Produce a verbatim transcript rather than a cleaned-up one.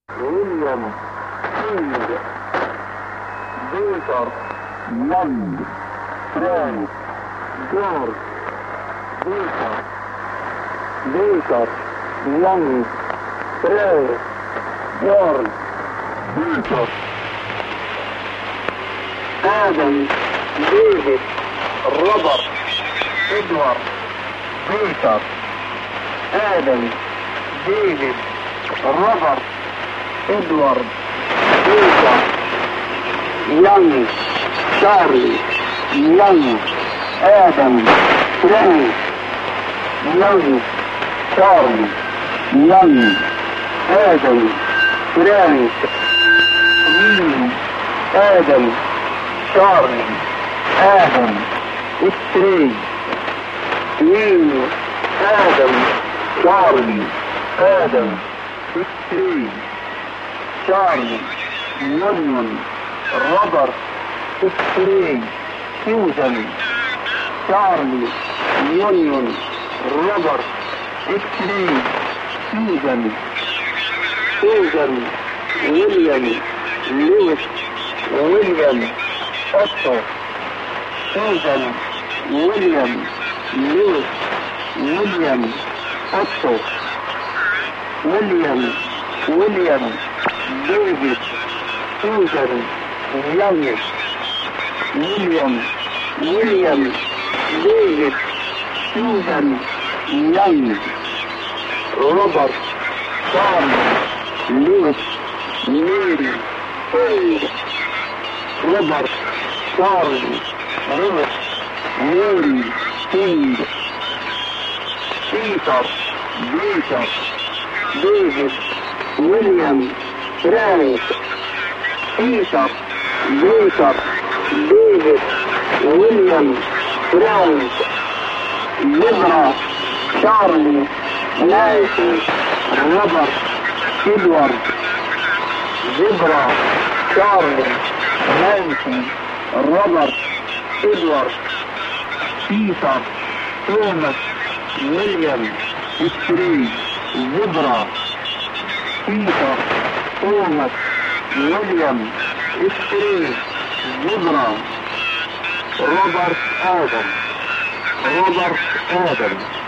ويليام كينج بيتر يانج فرانك جورج بيتر بيتر يانج فرانك جورج بيتر آدم ديفيد روبرت إدوارد بيتر آدم ديفيد روبرت إدوارد بيتر يانج شارلي يانج آدم فرانك يانج شارلي يانج آدم فرانك ويلي آدم شارلي آدم ستري ويلي آدم شارلي آدم ستري شارلي يونيون روبرت ستري سوزان شارلي يونيون روبرت ستري سوزان سوزان ويليام لويس ويليام أوتو سوزان ويليام لويس ويليام أوتو ويليام ويليام ديفيد سوزان يانج ويليام ويليام ديفيد سوزان يانج روبرت شارلي لويس ميري كينج روبرت شارلي لويس ميري كينج بيتر بيتر ديفيد ويليام فرانك بيتر بيتر ديفيد ويليام فرانك زبرا شارلي نانسي روبرت إدوارد زبرا شارلي نانسي روبرت إدوارد بيتر توماس ويليام ستري زبرا بيتر توماس ويليام ستري زبرا روبرت آدم روبرت آدم